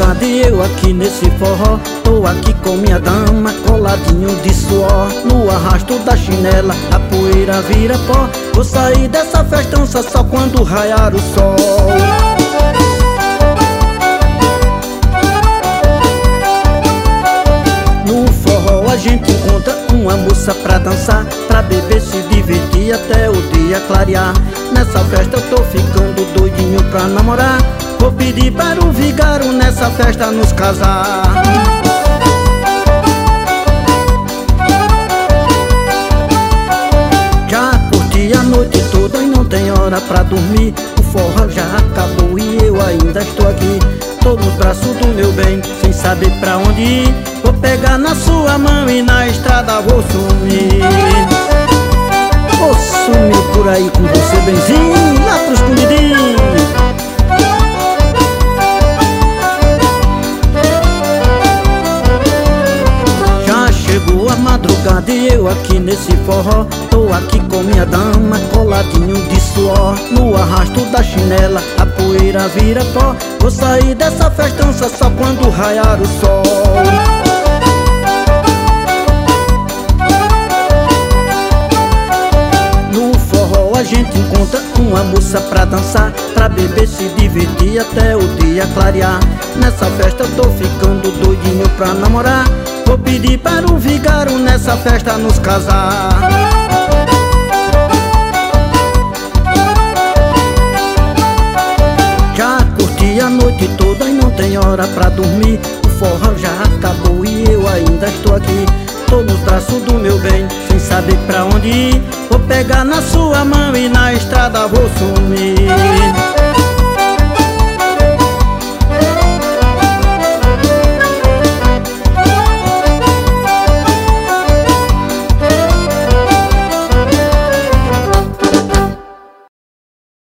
madrugada e eu aqui nesse forró. Tô aqui com minha dama, coladinho de suor. No arrasto da chinela, a poeira vira pó. Vou sair dessa festança só quando raiar o sol. No forró a gente encontra uma moça pra dançar, pra beber, se divertir até o dia clarear. Nessa festa eu tô ficando doidinho pra namorar. Vou pedir para o vigário nessa festa nos casar. Já curti a noite toda e não tem hora pra dormir. O forró já acabou e eu ainda estou aqui. Tô nos braços do meu bem, sem saber pra onde ir. Vou pegar na sua mão e na estrada vou sumir. Vou sumir por aí com você, benzinho, lá pro escondidinho. Chegou a madrugada e eu aqui nesse forró. Tô aqui com minha dama, coladinho de suor. No arrasto da chinela, a poeira vira pó. Vou sair dessa festança só quando raiar o sol. No forró a gente encontra uma moça pra dançar, pra beber, se divertir até o dia clarear. Nessa festa eu tô ficando doidinho pra namorar. Vou pedir para o vigário nessa festa nos casar. Já curti a noite toda e não tem hora pra dormir. O forró já acabou e eu ainda estou aqui. Tô nos braços do meu bem, sem saber pra onde ir. Vou pegar na sua mão e na estrada vou sumir.